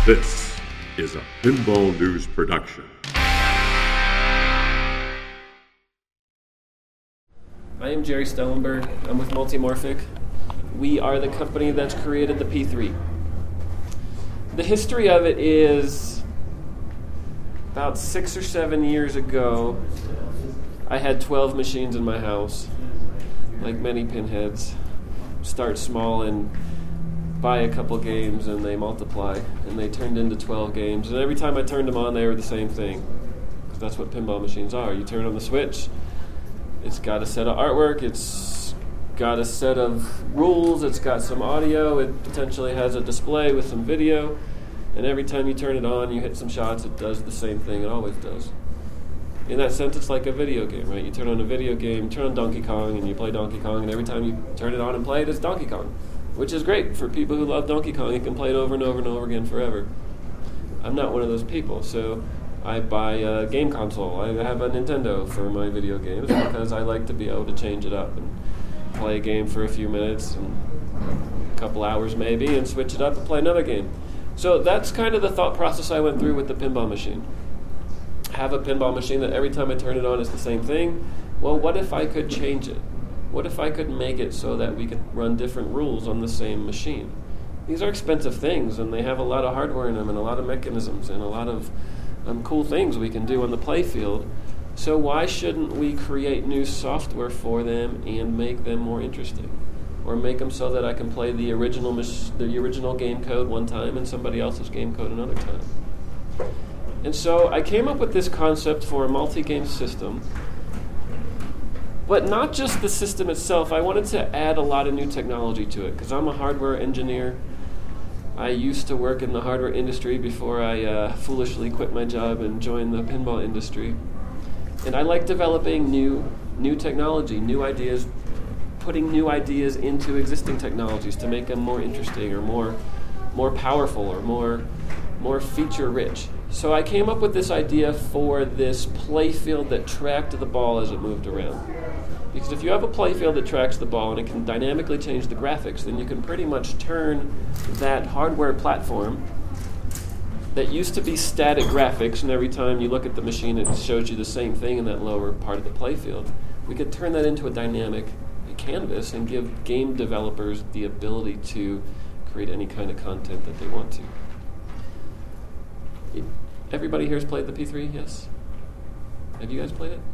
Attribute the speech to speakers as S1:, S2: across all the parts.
S1: This is a Pinball News production.
S2: I am Jerry Stellenberg. I'm with Multimorphic. We are the company that's created the P3. The history of it is about 6 or 7 years ago, I had 12 machines in my house. Like many pinheads, start small and buy a couple games and they multiply, and they turned into 12 games. And every time I turned them on, they were the same thing, because that's what pinball machines are. You turn on the switch, it's got a set of artwork, it's got a set of rules, it's got some audio, it potentially has a display with some video, and every time you turn it on, you hit some shots, it does the same thing it always does. In that sense, it's like a video game, right? You turn on a video game, turn on Donkey Kong, and you play Donkey Kong, and every time you turn it on and play it, it's Donkey Kong, which is great for people who love Donkey Kong. You can play it over and over and over again forever. I'm not one of those people, so I buy a game console. I have a Nintendo for my video games because I like to be able to change it up and play a game for a few minutes and a couple hours maybe, and switch it up and play another game. So that's kind of the thought process I went through with the pinball machine. Have a pinball machine that every time I turn it on is the same thing. Well, what if I could change it? What if I could make it so that we could run different rules on the same machine? These are expensive things, and they have a lot of hardware in them and a lot of mechanisms and a lot of cool things we can do on the playfield. So why shouldn't we create new software for them and make them more interesting? Or make them so that I can play the original game code one time and somebody else's game code another time. And so I came up with this concept for a multi-game system, but not just the system itself. I wanted to add a lot of new technology to it, because I'm a hardware engineer. I used to work in the hardware industry before I foolishly quit my job and joined the pinball industry. And I like developing new technology, new ideas, putting new ideas into existing technologies to make them more interesting or more powerful or more feature-rich. So I came up with this idea for this playfield that tracked the ball as it moved around. Because if you have a playfield that tracks the ball and it can dynamically change the graphics, then you can pretty much turn that hardware platform that used to be static graphics, and every time you look at the machine it shows you the same thing in that lower part of the playfield. We could turn that into a dynamic canvas and give game developers the ability to create any kind of content that they want to. Everybody here has played the P3? Yes? Have you guys played it?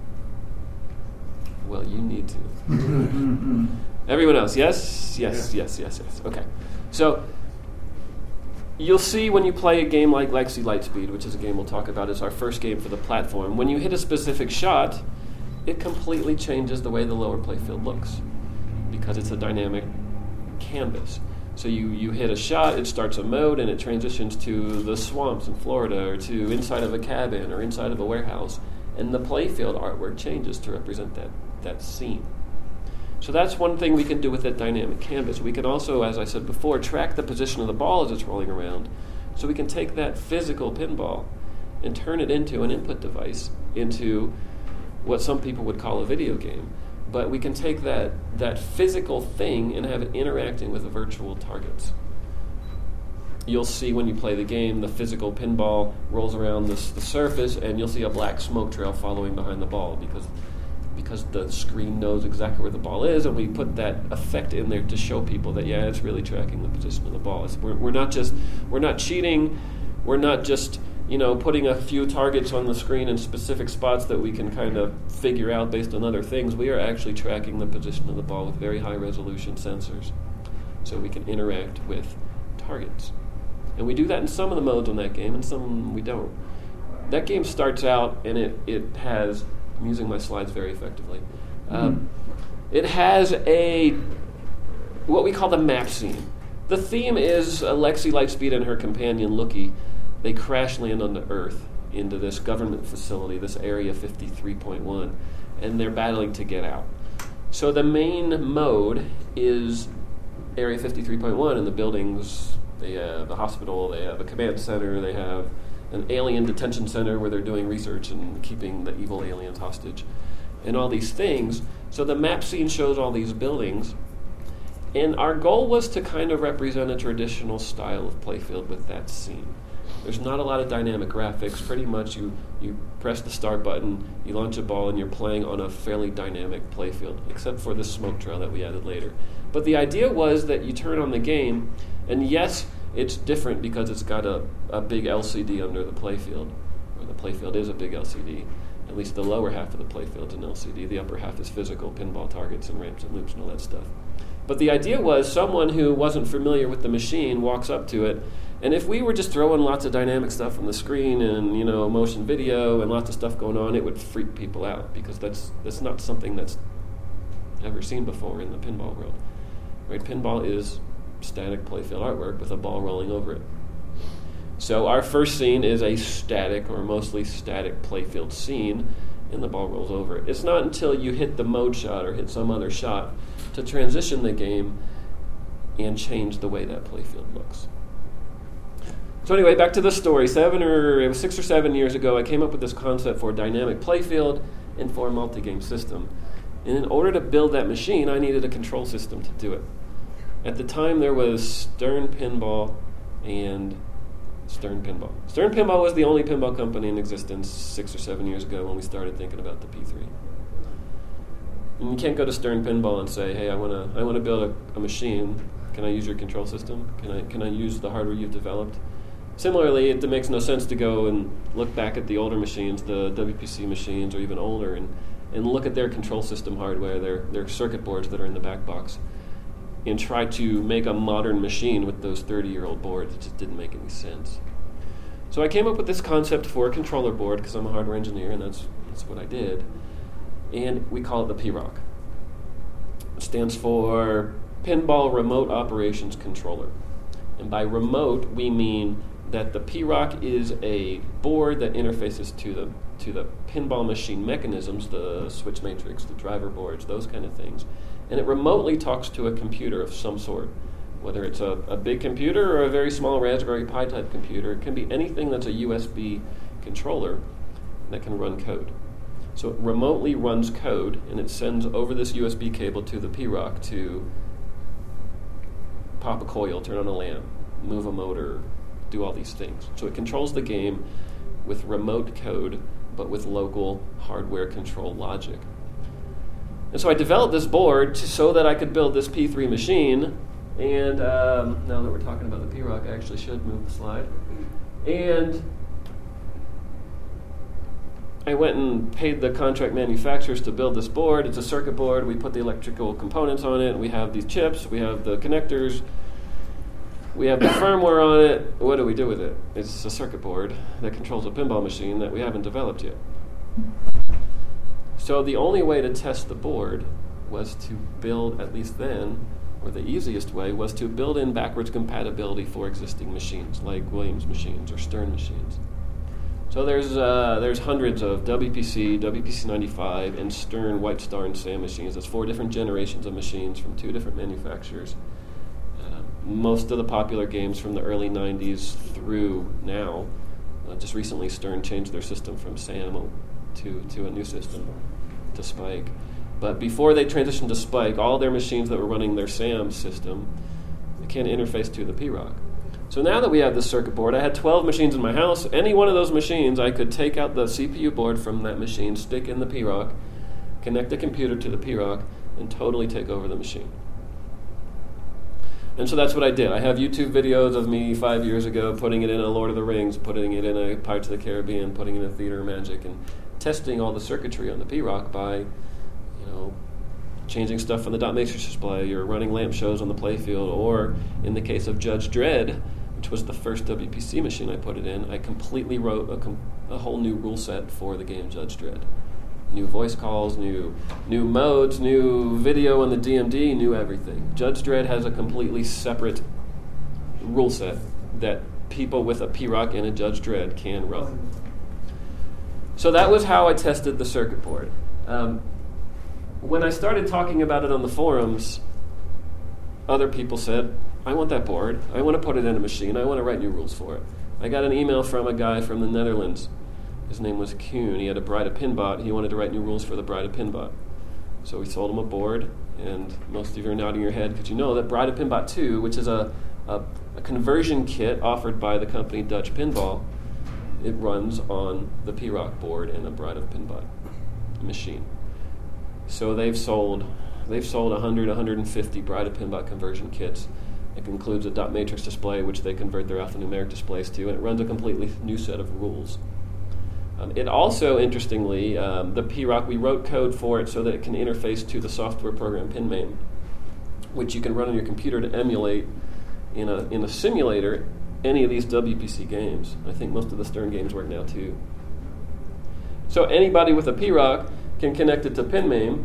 S2: Well, you need to. Everyone else, yes? Yes. Okay. So, you'll see when you play a game like Lexi Lightspeed, which is a game we'll talk about as our first game for the platform, when you hit a specific shot, it completely changes the way the lower playfield looks, because it's a dynamic canvas. So you hit a shot, it starts a mode, and it transitions to the swamps in Florida, or to inside of a cabin, or inside of a warehouse, and the playfield artwork changes to represent that scene. So that's one thing we can do with that dynamic canvas. We can also, as I said before, track the position of the ball as it's rolling around, so we can take that physical pinball and turn it into an input device, into what some people would call a video game. But we can take that physical thing and have it interacting with the virtual targets. You'll see when you play the game, the physical pinball rolls around the surface, and you'll see a black smoke trail following behind the ball, because the screen knows exactly where the ball is, and we put that effect in there to show people that, yeah, it's really tracking the position of the ball. We're not cheating, we're not just putting a few targets on the screen in specific spots that we can kind of figure out based on other things. We are actually tracking the position of the ball with very high resolution sensors, so we can interact with targets. And we do that in some of the modes on that game, and some we don't. That game starts out, and it has, I'm using my slides very effectively, it has what we call the map scene. The theme is Lexi Lightspeed and her companion, Lookie. They crash land on the Earth into this government facility, this Area 53.1, and they're battling to get out. So the main mode is Area 53.1, and the buildings, they have a hospital, they have a command center, they have an alien detention center where they're doing research and keeping the evil aliens hostage, and all these things. So the map scene shows all these buildings, and our goal was to kind of represent a traditional style of playfield with that scene. There's not a lot of dynamic graphics. Pretty much you press the start button, you launch a ball, and you're playing on a fairly dynamic playfield, except for the smoke trail that we added later. But the idea was that you turn on the game, and yes, it's different because it's got a big LCD under the playfield, or the playfield is a big LCD. At least the lower half of the playfield is an LCD. The upper half is physical, pinball targets and ramps and loops and all that stuff. But the idea was someone who wasn't familiar with the machine walks up to it, and if we were just throwing lots of dynamic stuff on the screen and, motion video and lots of stuff going on, it would freak people out because that's not something that's ever seen before in the pinball world. Right? Pinball is static playfield artwork with a ball rolling over it. So our first scene is a static or mostly static playfield scene, and the ball rolls over it. It's not until you hit the mode shot or hit some other shot to transition the game and change the way that playfield looks. So anyway, back to the story. 6 or 7 years ago, I came up with this concept for a dynamic playfield and for a multi-game system. And in order to build that machine, I needed a control system to do it. At the time, there was Stern Pinball and Stern Pinball. Stern Pinball was the only pinball company in existence 6 or 7 years ago when we started thinking about the P3. And you can't go to Stern Pinball and say, "Hey, I want to build a machine. Can I use your control system? Can I use the hardware you've developed?" Similarly, it makes no sense to go and look back at the older machines, the WPC machines, or even older, and look at their control system hardware, their circuit boards that are in the back box, and try to make a modern machine with those 30-year-old boards. It just didn't make any sense. So I came up with this concept for a controller board because I'm a hardware engineer, and that's what I did. And we call it the PROC. It stands for Pinball Remote Operations Controller. And by remote, we mean that the PROC is a board that interfaces to the pinball machine mechanisms, the switch matrix, the driver boards, those kind of things. And it remotely talks to a computer of some sort, whether it's a big computer or a very small Raspberry Pi type computer. It can be anything that's a USB controller that can run code. So it remotely runs code, and it sends over this USB cable to the PROC to pop a coil, turn on a lamp, move a motor, do all these things. So it controls the game with remote code, but with local hardware control logic. And so I developed this board so that I could build this P3 machine. And now that we're talking about the PROC, I actually should move the slide. And I went and paid the contract manufacturers to build this board. It's a circuit board. We put the electrical components on it. We have these chips. We have the connectors. We have the firmware on it. What do we do with it? It's a circuit board that controls a pinball machine that we haven't developed yet. So the only way to test the board was to build, at least then, or the easiest way, was to build in backwards compatibility for existing machines, like Williams machines or Stern machines. So there's hundreds of WPC, WPC95, and Stern, White Star, and SAM machines. That's 4 different generations of machines from 2 different manufacturers. Most of the popular games from the early 90s through now. Just recently, Stern changed their system from SAM to a new system, to Spike. But before they transitioned to Spike, all their machines that were running their SAM system, they can't interface to the PROC. So now that we have this circuit board, I had 12 machines in my house. Any one of those machines, I could take out the CPU board from that machine, stick in the PROC, connect the computer to the PROC, and totally take over the machine. And so that's what I did. I have YouTube videos of me 5 years ago putting it in a Lord of the Rings, putting it in a Pirates of the Caribbean, putting it in a Theater of Magic, and testing all the circuitry on the PROC by, changing stuff on the dot matrix display or running lamp shows on the playfield, or in the case of Judge Dredd, which was the first WPC machine I put it in, I completely wrote a whole new rule set for the game Judge Dredd. New voice calls, new modes, new video on the DMD, new everything. Judge Dredd has a completely separate rule set that people with a PROC and a Judge Dredd can run. So that was how I tested the circuit board. When I started talking about it on the forums, other people said, I want that board. I want to put it in a machine. I want to write new rules for it. I got an email from a guy from the Netherlands. His name was Kuhn. He had a Bride of Pinbot. He wanted to write new rules for the Bride of Pinbot. So we sold him a board, and most of you are nodding your head because you know that Bride of Pinbot 2, which is a a conversion kit offered by the company Dutch Pinball. It runs on the P-Rock board and a Bride of Pinbot machine. So they've sold 100, 150 Bride of Pinbot conversion kits. It includes a dot matrix display, which they convert their alphanumeric displays to, and it runs a completely new set of rules. It also, interestingly, the P-Rock, we wrote code for it so that it can interface to the software program PinMame, which you can run on your computer to emulate in a simulator any of these WPC games. I think most of the Stern games work now too. So anybody with a P-Rock can connect it to PinMame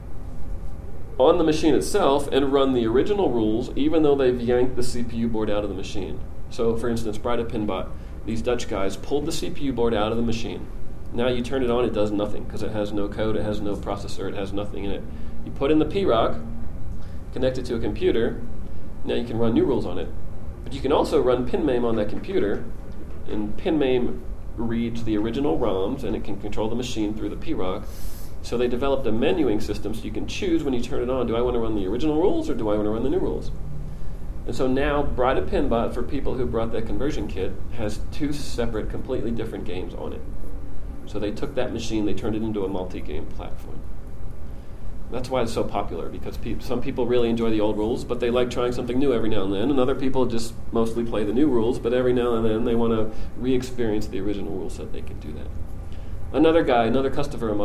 S2: on the machine itself and run the original rules, even though they've yanked the CPU board out of the machine. So, for instance, Bride of Pinbot, these Dutch guys pulled the CPU board out of the machine. Now you turn it on, it does nothing because it has no code, it has no processor, it has nothing in it. You put in the P-Rock, connect it to a computer, now you can run new rules on it. But you can also run PinMame on that computer, and PinMame reads the original ROMs, and it can control the machine through the P-Rock. So they developed a menuing system so you can choose when you turn it on, do I want to run the original rules or do I want to run the new rules? And so now Bride of Pinbot, for people who brought that conversion kit, has two separate, completely different games on it. So they took that machine, they turned it into a multi-game platform. That's why it's so popular, because some people really enjoy the old rules, but they like trying something new every now and then, and other people just mostly play the new rules, but every now and then they want to re-experience the original rule set. They can do that. Another guy, another customer of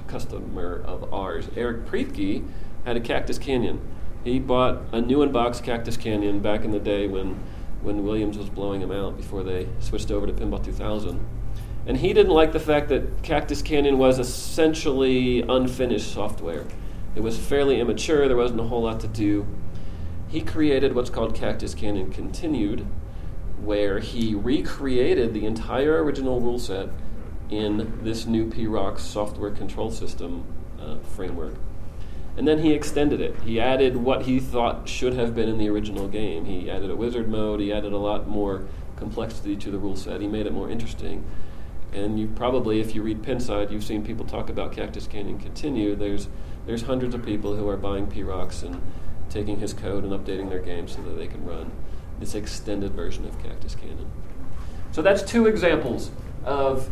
S2: ours, Eric Prietke, had a Cactus Canyon. He bought a new in-box Cactus Canyon back in the day when Williams was blowing him out before they switched over to Pinball 2000. And he didn't like the fact that Cactus Canyon was essentially unfinished software. It was fairly immature, there wasn't a whole lot to do. He created what's called Cactus Canyon Continued, where he recreated the entire original rule set in this new P-Rock software control system framework. And then he extended it. He added what he thought should have been in the original game. He added a wizard mode, he added a lot more complexity to the rule set, he made it more interesting. And you probably, if you read Pinside, you've seen people talk about Cactus Canyon Continue. There's hundreds of people who are buying P-Rocks and taking his code and updating their games so that they can run this extended version of Cactus Canyon. So that's two examples of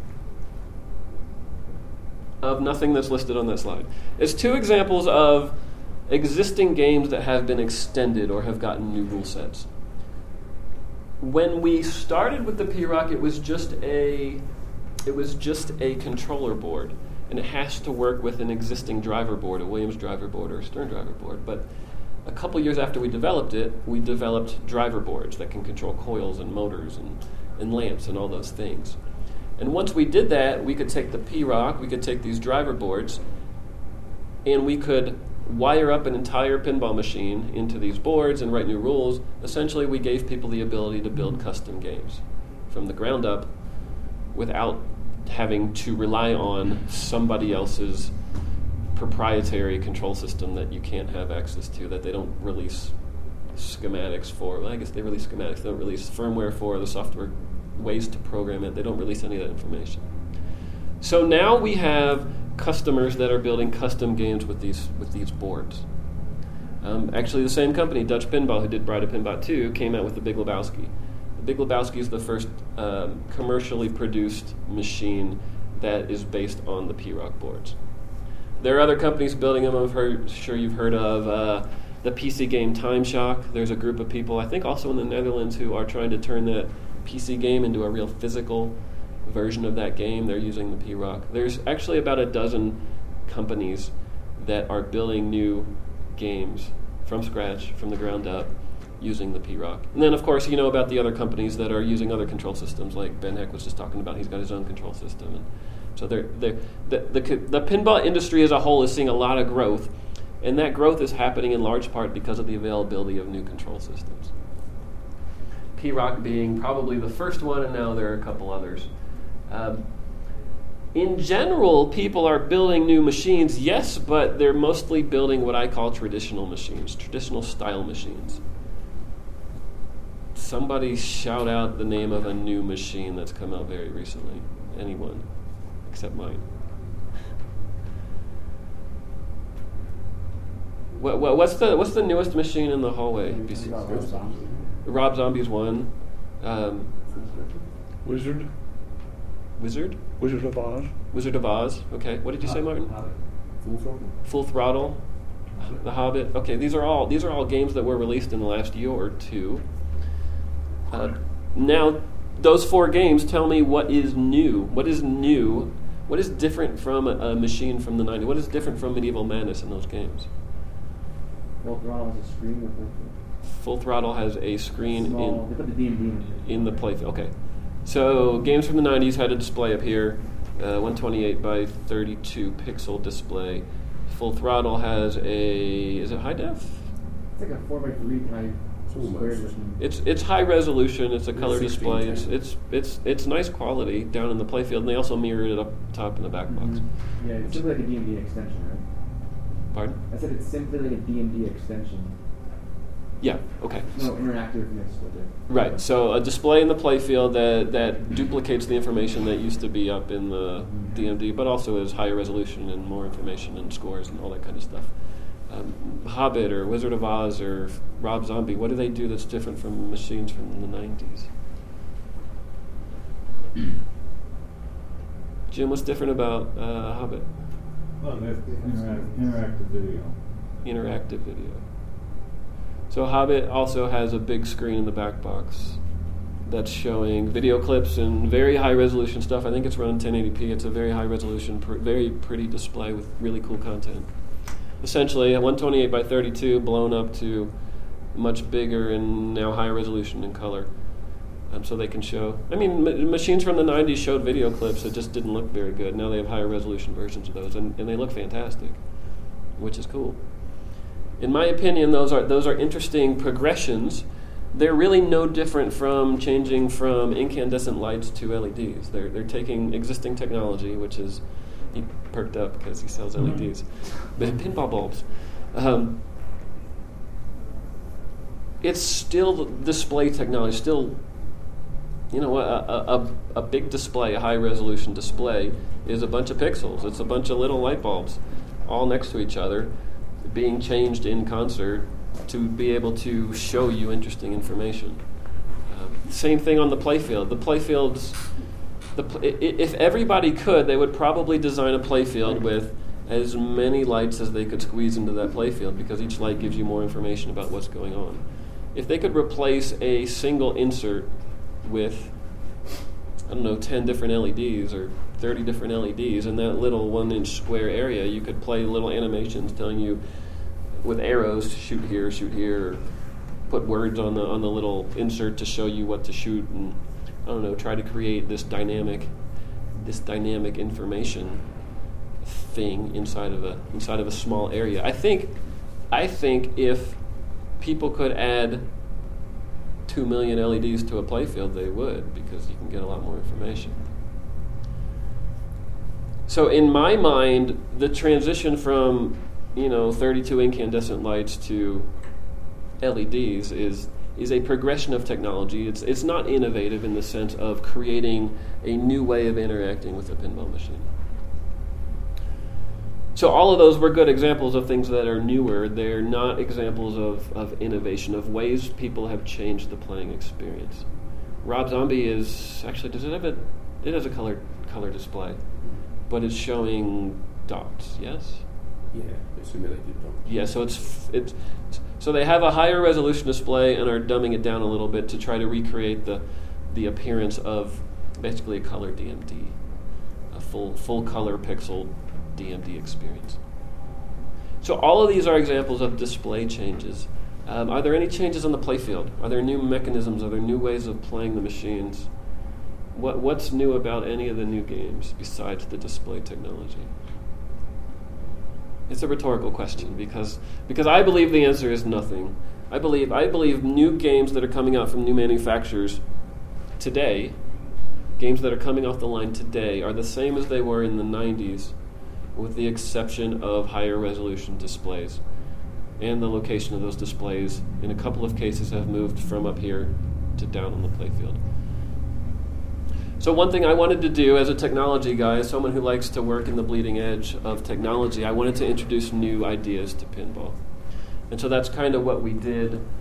S2: nothing that's listed on that slide. It's two examples of existing games that have been extended or have gotten new rule sets. When we started with the P-Rock, it was just a controller board, and it has to work with an existing driver board, a Williams driver board or a Stern driver board. But a couple years after we developed it, we developed driver boards that can control coils and motors and lamps and all those things. And once we did that, we could take the P-Rock, we could take these driver boards, and we could wire up an entire pinball machine into these boards and write new rules. Essentially, we gave people the ability to build custom games from the ground up without having to rely on somebody else's proprietary control system that you can't have access to, that they don't release schematics for. Well, I guess they release schematics. They don't release firmware for, the software ways to program it. They don't release any of that information. So now we have customers that are building custom games with these boards. Actually, the same company, Dutch Pinball, who did Bride of Pinbot 2, came out with the Big Lebowski. The Big Lebowski is the first commercially produced machine that is based on the P-Rock boards. There are other companies building them. I'm sure you've heard of the PC game Time Shock. There's a group of people, I think also in the Netherlands, who are trying to turn that PC game into a real physical version of that game. They're using the P-Rock. There's actually about a dozen companies that are building new games from scratch, from the ground up, using the P-Rock. And then, of course, you know about the other companies that are using other control systems, like Ben Heck was just talking about. He's got his own control system. And so the pinball industry as a whole is seeing a lot of growth, and that growth is happening in large part because of the availability of new control systems. P-Rock being probably the first one, and now there are a couple others. In general, people are building new machines, yes, but they're mostly building what I call traditional machines, traditional style machines. Somebody shout out the name of a new machine that's come out very recently. Anyone, except mine. What's the newest machine in the hallway? Rob Zombie's one.
S3: Wizard of Oz.
S2: Wizard of Oz. Okay. What did you say, Martin?
S4: Full Throttle.
S2: Full Throttle. The Hobbit. Okay, these are all games that were released in the last year or two. Now, those 4 games tell me what is new. What is new? What is different from a machine from the 90s? What is different from Medieval Madness in those games?
S5: Full Throttle has a screen with it.
S2: Full Throttle has a screen
S5: Small, they put the D&D
S2: in the playfield. Okay. So games from the 90s had a display up here, 128 by 32 pixel display. Full Throttle has is it high def?
S5: It's like a 4x3 type square looking.
S2: It's high resolution. It's a color
S4: 16
S2: display.
S4: times.
S2: It's nice quality down in the playfield, and they also mirrored it up top in the back box.
S5: Yeah, it's simply like a D&D extension, right?
S2: Pardon?
S5: I said it's simply like a D&D extension.
S2: Yeah. Okay.
S5: No interactiveness with it.
S2: Right. So a display in the playfield that duplicates the information that used to be up in the DMD, but also is higher resolution and more information and scores and all that kind of stuff. Hobbit or Wizard of Oz or Rob Zombie, what do they do that's different from machines from the 90s? Jim, what's different about Hobbit?
S6: Well, that's interactive video.
S2: Interactive video. So Hobbit also has a big screen in the back box that's showing video clips and very high resolution stuff. I think it's run 1080p. It's a very high resolution, very pretty display with really cool content. Essentially, a 128 by 32 blown up to much bigger and now higher resolution in color. So they can show. I mean, machines from the 90s showed video clips that just didn't look very good. Now they have higher resolution versions of those, and they look fantastic, which is cool. In my opinion, those are interesting progressions. They're really no different from changing from incandescent lights to LEDs. They're taking existing technology, which is, he perked up because he sells LEDs, but pinball bulbs. It's still display technology. Still, a big display, a high resolution display, is a bunch of pixels. It's a bunch of little light bulbs, all next to each other, being changed in concert to be able to show you interesting information. Same thing on the playfield. The playfields, if everybody could, they would probably design a playfield with as many lights as they could squeeze into that playfield, because each light gives you more information about what's going on. If they could replace a single insert with, 10 different LEDs or 30 different LEDs in that little 1-inch square area, you could play little animations telling you with arrows to shoot here, or put words on the little insert to show you what to shoot, and try to create this dynamic information thing inside of a small area. I think if people could add 2 million LEDs to a playfield, they would, because you can get a lot more information. So in my mind, the transition from 32 incandescent lights to LEDs is a progression of technology. It's not innovative in the sense of creating a new way of interacting with a pinball machine. So all of those were good examples of things that are newer. They're not examples of innovation, of ways people have changed the playing experience. Rob Zombie is actually, it has a color display, but it's showing dots, yes?
S4: Yeah, they simulated dots.
S2: Yeah, so so they have a higher resolution display and are dumbing it down a little bit to try to recreate the appearance of basically a color DMD, a full color pixel DMD experience. So all of these are examples of display changes. Are there any changes on the playfield? Are there new mechanisms? Are there new ways of playing the machines? What's new about any of the new games besides the display technology? It's a rhetorical question because I believe the answer is nothing. I believe new games that are coming out from new manufacturers today, games that are coming off the line today, are the same as they were in the 90s, with the exception of higher resolution displays. And the location of those displays, in a couple of cases, have moved from up here to down on the playfield. So one thing I wanted to do as a technology guy, as someone who likes to work in the bleeding edge of technology, I wanted to introduce new ideas to pinball. And so that's kind of what we did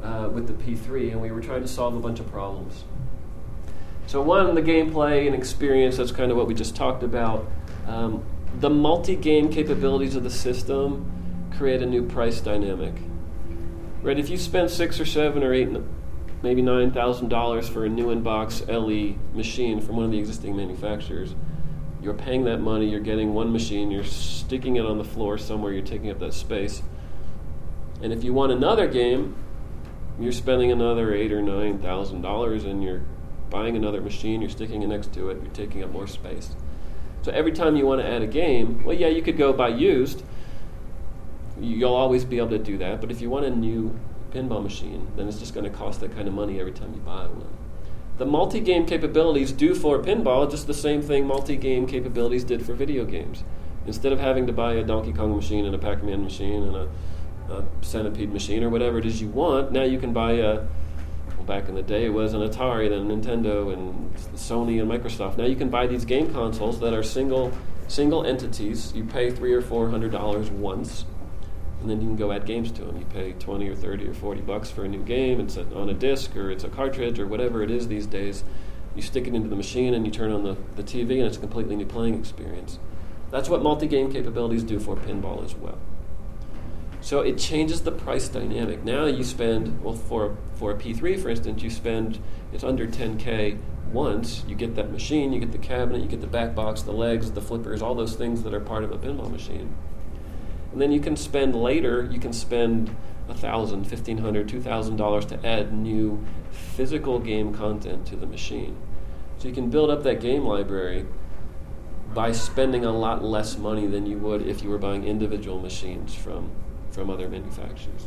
S2: with the P3, and we were trying to solve a bunch of problems. So one, the gameplay and experience, that's kind of what we just talked about. The multi-game capabilities of the system create a new price dynamic. Right? If you spend $6 or $7 or $8, maybe $9,000 for a new in-box LE machine from one of the existing manufacturers, you're paying that money, you're getting one machine, you're sticking it on the floor somewhere, you're taking up that space. And if you want another game, you're spending another $8,000 or $9,000 and you're buying another machine, you're sticking it next to it, you're taking up more space. So every time you want to add a game, well, yeah, you could go buy used. You'll always be able to do that. But if you want a new pinball machine, then it's just going to cost that kind of money every time you buy one. The multi-game capabilities do for pinball just the same thing multi-game capabilities did for video games. Instead of having to buy a Donkey Kong machine and a Pac-Man machine and a Centipede machine or whatever it is you want, now you can buy back in the day it was an Atari, then Nintendo and Sony and Microsoft. Now you can buy these game consoles that are single entities. You pay $300 or $400 once, and then you can go add games to them. You pay $20 or $30 or $40 for a new game. It's on a disc or it's a cartridge or whatever it is these days. You stick it into the machine and you turn on the TV and it's a completely new playing experience. That's what multi-game capabilities do for pinball as well. So it changes the price dynamic. Now you spend, well, for a P3, for instance, it's under $10K once. You get that machine, you get the cabinet, you get the back box, the legs, the flippers, all those things that are part of a pinball machine. And then you can spend later, $1,000, $1,500, $2,000 to add new physical game content to the machine. So you can build up that game library by spending a lot less money than you would if you were buying individual machines from other manufacturers.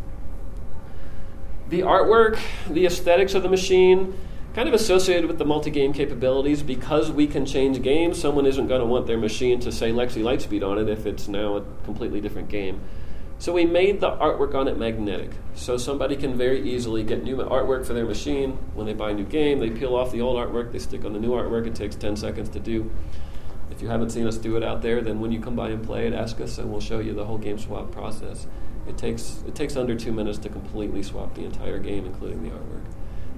S2: The artwork, the aesthetics of the machine, kind of associated with the multi-game capabilities. Because we can change games, someone isn't going to want their machine to say Lexi Lightspeed on it if it's now a completely different game. So we made the artwork on it magnetic. So somebody can very easily get new artwork for their machine. When they buy a new game, they peel off the old artwork, they stick on the new artwork. It takes 10 seconds to do. If you haven't seen us do it out there, then when you come by and play it, ask us and we'll show you the whole game swap process. It takes under 2 minutes to completely swap the entire game, including the artwork.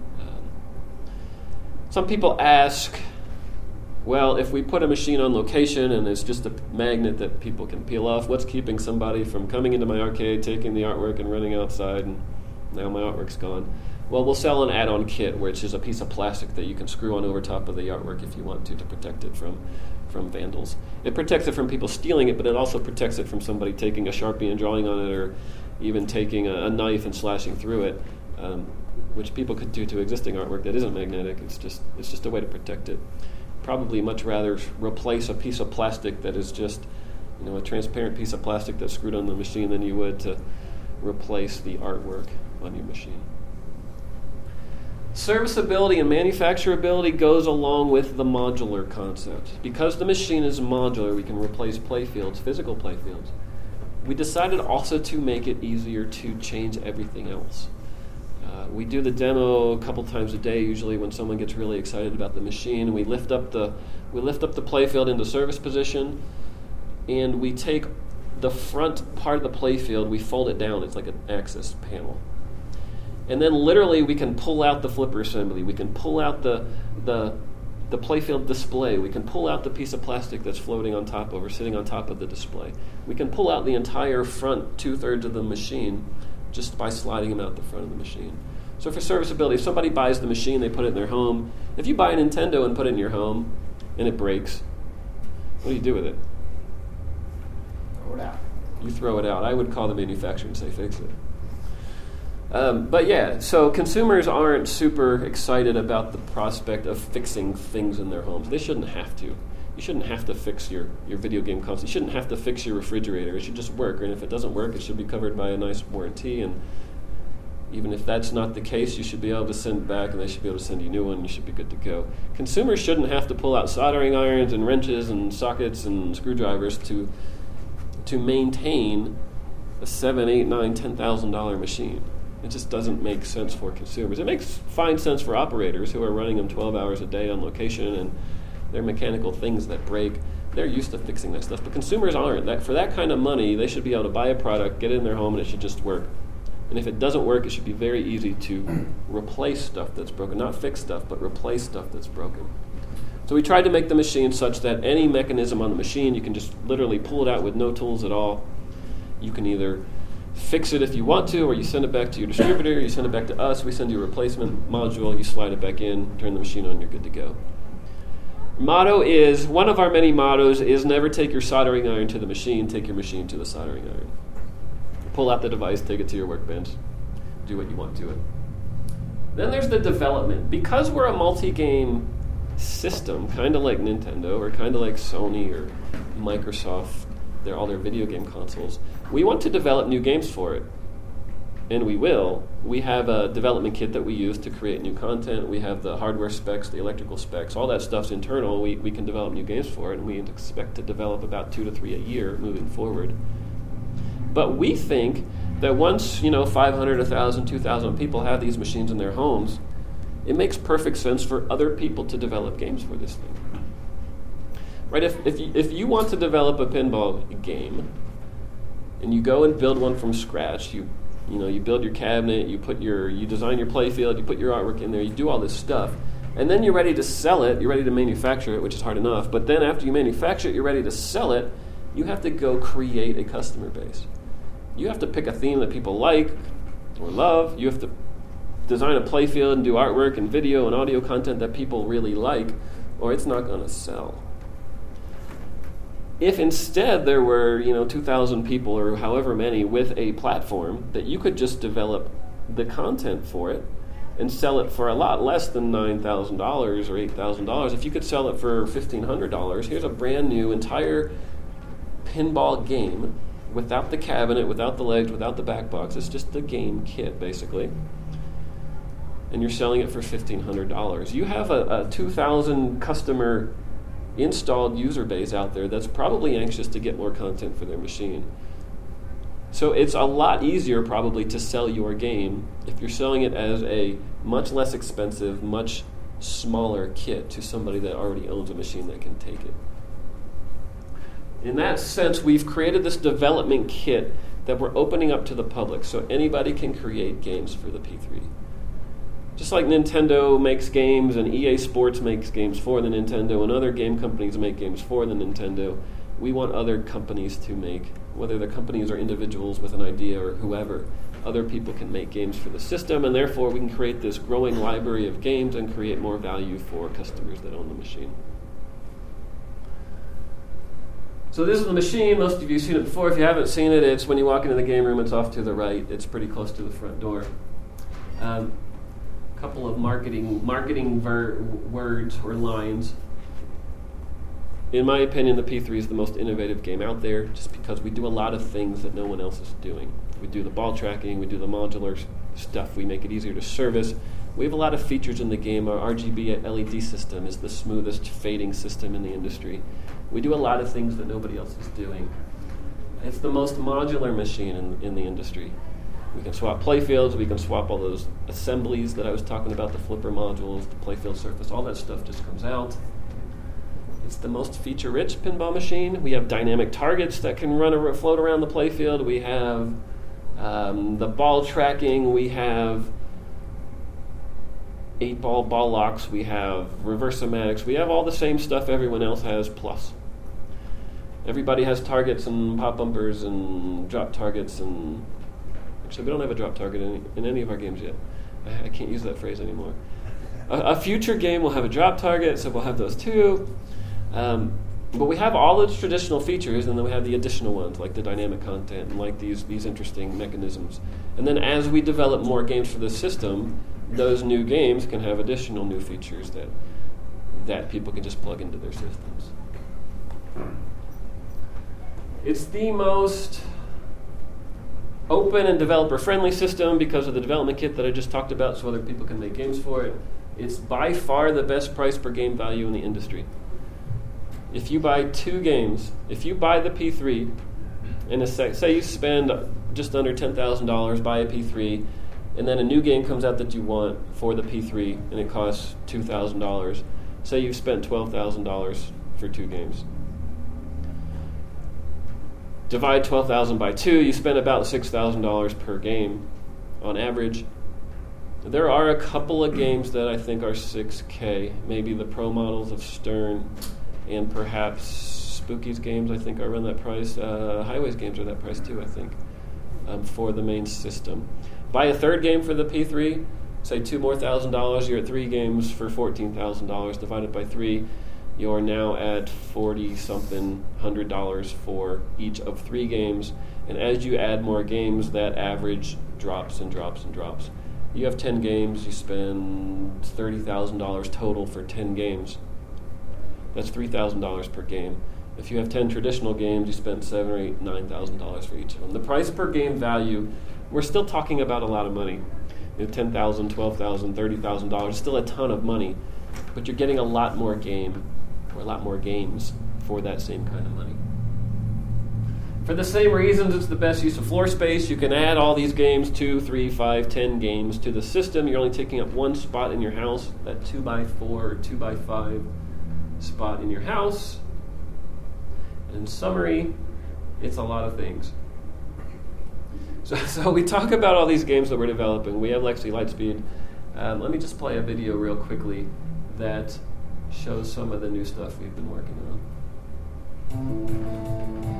S2: Some people ask, well, if we put a machine on location and it's just a magnet that people can peel off, what's keeping somebody from coming into my arcade, taking the artwork and running outside, and now my artwork's gone? Well, we'll sell an add-on kit, which is a piece of plastic that you can screw on over top of the artwork if you want to protect it from vandals. It protects it from people stealing it, but it also protects it from somebody taking a Sharpie and drawing on it, or even taking a knife and slashing through it, which people could do to existing artwork that isn't magnetic. It's just a way to protect it. Probably much rather replace a piece of plastic that is just, a transparent piece of plastic that's screwed on the machine than you would to replace the artwork on your machine. Serviceability and manufacturability goes along with the modular concept. Because the machine is modular, we can replace playfields, physical playfields. We decided also to make it easier to change everything else. We do the demo a couple times a day, usually when someone gets really excited about the machine. We lift up the playfield into service position, and we take the front part of the playfield, we fold it down. It's like an axis panel. And then literally we can pull out the flipper assembly. We can pull out the playfield display. We can pull out the piece of plastic that's floating on top or sitting on top of the display. We can pull out the entire front 2/3 of the machine just by sliding them out the front of the machine. So for serviceability, if somebody buys the machine, they put it in their home. If you buy a Nintendo and put it in your home and it breaks, what do you do with it?
S5: Throw it out.
S2: You throw it out. I would call the manufacturer and say fix it. But yeah, so consumers aren't super excited about the prospect of fixing things in their homes. They shouldn't have to. You shouldn't have to fix your video game console. You shouldn't have to fix your refrigerator. It should just work. And if it doesn't work, it should be covered by a nice warranty. And even if that's not the case, you should be able to send it back and they should be able to send you a new one and you should be good to go. Consumers shouldn't have to pull out soldering irons and wrenches and sockets and screwdrivers to maintain a $7,000, $8,000, $9,000, $10,000 machine. It just doesn't make sense for consumers. It makes fine sense for operators who are running them 12 hours a day on location and they're mechanical things that break. They're used to fixing that stuff. But consumers aren't. For that kind of money, they should be able to buy a product, get it in their home, and it should just work. And if it doesn't work, it should be very easy to replace stuff that's broken. Not fix stuff, but replace stuff that's broken. So we tried to make the machine such that any mechanism on the machine, you can just literally pull it out with no tools at all. You can either fix it if you want to, or you send it back to your distributor, you send it back to us, we send you a replacement module, you slide it back in, turn the machine on, you're good to go. One of our many mottos is never take your soldering iron to the machine, take your machine to the soldering iron. Pull out the device, take it to your workbench, do what you want to it. Then there's the development. Because we're a multi-game system, kind of like Nintendo, or kind of like Sony or Microsoft, all their video game consoles, we want to develop new games for it. And we will. We have a development kit that we use to create new content. We have the hardware specs, the electrical specs, all that stuff's internal. We can develop new games for it, and we expect to develop about 2 to 3 a year moving forward. But we think that once 500, 1,000, 2,000 people have these machines in their homes, it makes perfect sense for other people to develop games for this thing. Right? If you want to develop a pinball game, and you go and build one from scratch, you build your cabinet, you design your play field, you put your artwork in there, you do all this stuff, and then you're ready to sell it, you're ready to manufacture it, which is hard enough, but then after you manufacture it, you're ready to sell it, you have to go create a customer base. You have to pick a theme that people like or love, you have to design a play field and do artwork and video and audio content that people really like, or it's not going to sell. If instead there were 2,000 people or however many with a platform that you could just develop the content for it and sell it for a lot less than $9,000 or $8,000, if you could sell it for $1,500, here's a brand new entire pinball game without the cabinet, without the legs, without the back box. It's just the game kit, basically. And you're selling it for $1,500. You have a 2,000 customer installed user base out there that's probably anxious to get more content for their machine. So it's a lot easier probably to sell your game if you're selling it as a much less expensive, much smaller kit to somebody that already owns a machine that can take it. In that sense, we've created this development kit that we're opening up to the public so anybody can create games for the P3. Just like Nintendo makes games and EA Sports makes games for the Nintendo and other game companies make games for the Nintendo, we want other companies to make, whether the companies are individuals with an idea or whoever, other people can make games for the system, and therefore we can create this growing library of games and create more value for customers that own the machine. So this is the machine. Most of you have seen it before. If you haven't seen it, it's when you walk into the game room, it's off to the right. It's pretty close to the front door. Couple of marketing words or lines. In my opinion, the P3 is the most innovative game out there just because we do a lot of things that no one else is doing. We do the ball tracking, we do the modular stuff, we make it easier to service. We have a lot of features in the game. Our RGB LED system is the smoothest fading system in the industry. We do a lot of things that nobody else is doing. It's the most modular machine in the industry. We can swap playfields, we can swap all those assemblies that I was talking about, the flipper modules, the playfield surface, all that stuff just comes out. It's the most feature-rich pinball machine. We have dynamic targets that can float around the playfield. We have the ball tracking. We have 8-ball ball locks. We have reverse-o-matics. We have all the same stuff everyone else has, plus. Everybody has targets and pop bumpers and drop targets and... Actually, we don't have a drop target in any of our games yet. I can't use that phrase anymore. A future game will have a drop target, so we'll have those too. But we have all its traditional features, and then we have the additional ones, like the dynamic content and like these interesting mechanisms. And then as we develop more games for the system, those new games can have additional new features that people can just plug into their systems. It's the most open and developer-friendly system because of the development kit that I just talked about, so other people can make games for it. It's by far the best price per game value in the industry. If you buy 2 games, if you buy the P3, and say you spend just under $10,000, buy a P3, and then a new game comes out that you want for the P3, and it costs $2,000. Say you've spent $12,000 for 2 games. Divide 12,000 by 2, you spend about $6,000 per game. on average. There are a couple of games that I think are $6K. Maybe the Pro models of Stern and perhaps Spooky's games, I think, are around that price. Highways games are that price too, I think, for the main system. Buy a third game for the P3, say $2,000 more, you're at 3 games for $14,000. Divided by 3, you're now at $40-something $100 for each of 3 games. And as you add more games, that average drops and drops and drops. You have 10 games, you spend $30,000 total for 10 games. That's $3,000 per game. If you have 10 traditional games, you spend $7,000 or $9,000 for each of them. The price per game value, we're still talking about a lot of money. $10,000, $12,000, $30,000, still a ton of money, but you're getting a lot more game, or a lot more games for that same kind of money. For the same reasons, it's the best use of floor space. You can add all these games, 2, 3, 5, 10 games to the system. You're only taking up one spot in your house, that 2x4 or 2x5 spot in your house. In summary, it's a lot of things. So we talk about all these games that we're developing. We have Lexi Lightspeed. Let me just play a video real quickly that shows some of the new stuff we've been working on.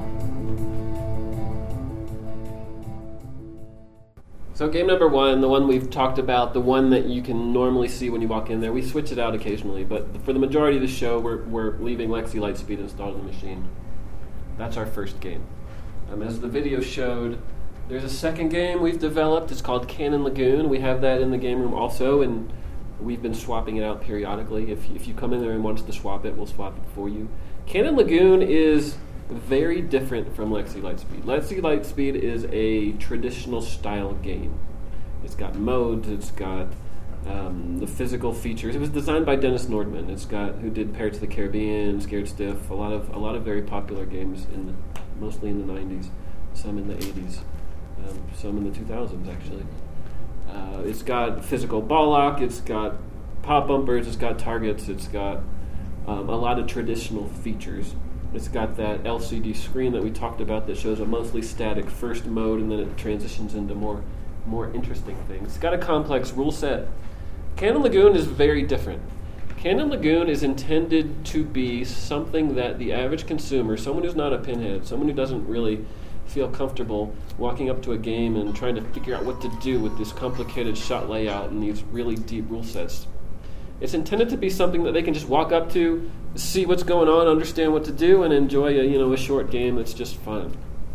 S2: So game number 1, the one we've talked about, the one that you can normally see when you walk in there. We switch it out occasionally, but for the majority of the show, we're leaving Lexi Lightspeed installed on the machine. That's our first game. As the video showed, there's a second game we've developed. It's called Cannon Lagoon. We have that in the game room also, and we've been swapping it out periodically. If you come in there and want us to swap it, we'll swap it for you. Cannon Lagoon is very different from Lexi Lightspeed. Lexi Lightspeed is a traditional style game. It's got modes, it's got the physical features. It was designed by Dennis Nordman. It's got who did Pirates of the Caribbean, Scared Stiff, a lot of very popular games mostly in the 90s, some in the 80s, some in the 2000s actually. It's got physical ball lock, it's got pop bumpers, it's got targets, it's got a lot of traditional features. It's got that LCD screen that we talked about that shows a mostly static first mode, and then it transitions into more interesting things. It's got a complex rule set. Cannon Lagoon is very different. Cannon Lagoon is intended to be something that the average consumer, someone who's not a pinhead, someone who doesn't really feel comfortable walking up to a game and trying to figure out what to do with this complicated shot layout and these really deep rule sets. It's intended to be something that they can just walk up to, see what's going on, understand what to do, and enjoy a short game that's just fun.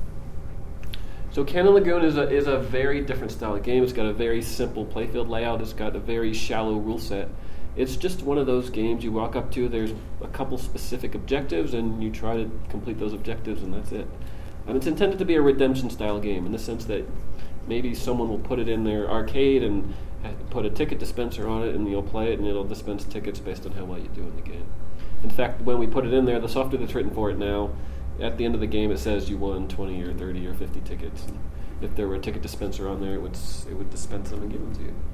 S2: So Cannon Lagoon is a very different style of game. It's got a very simple playfield layout. It's got a very shallow rule set. It's just one of those games you walk up to, there's a couple specific objectives, and you try to complete those objectives, and that's it. And it's intended to be a redemption-style game in the sense that maybe someone will put it in their arcade and put a ticket dispenser on it, and you'll play it, and it'll dispense tickets based on how well you do in the game. In fact, when we put it in there, the software that's written for it now, at the end of the game, it says you won 20 or 30 or 50 tickets. And if there were a ticket dispenser on there, it would dispense them and give them to you.